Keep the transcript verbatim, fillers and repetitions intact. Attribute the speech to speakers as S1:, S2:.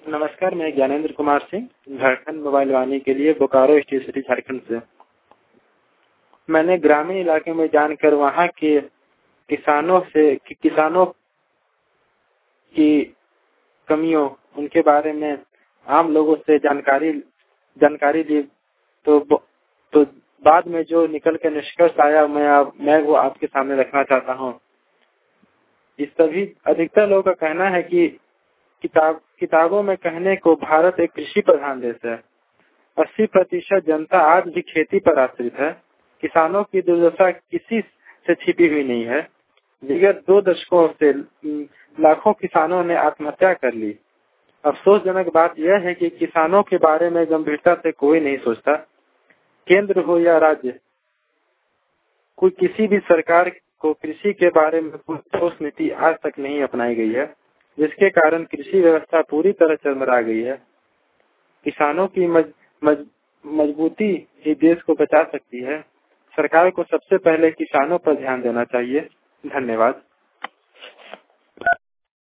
S1: नमस्कार, मैं ज्ञानेंद्र कुमार सिंह झारखंड मोबाइल वाणी के लिए बोकारो स्टेट सिटी झारखंड से। मैंने ग्रामीण इलाके में जानकर वहां के किसानों से कि किसानों की कमियों उनके बारे में आम लोगों से जानकारी जानकारी ली तो तो बाद में जो निकल कर निष्कर्ष आया मैं आप, मैं वो आपके सामने रखना चाहता हूँ। इस सभी अधिकतर लोगों का कहना है कि किताब किताबों में कहने को भारत एक कृषि प्रधान देश है। अस्सी प्रतिशत जनता आज भी खेती पर आश्रित है। किसानों की दुर्दशा किसी से छिपी हुई नहीं है। विगत दो दशकों से लाखों किसानों ने आत्महत्या कर ली। अफसोसजनक बात यह है कि किसानों के बारे में गंभीरता से कोई नहीं सोचता। केंद्र हो या राज्य, कोई किसी भी सरकार को कृषि के बारे में कोई ठोस नीति आज तक नहीं अपनाई गई है, जिसके कारण कृषि व्यवस्था पूरी तरह चरमरा गई है। किसानों की मज, मज, मजबूती ही देश को बचा सकती है। सरकार को सबसे पहले किसानों पर ध्यान देना चाहिए। धन्यवाद।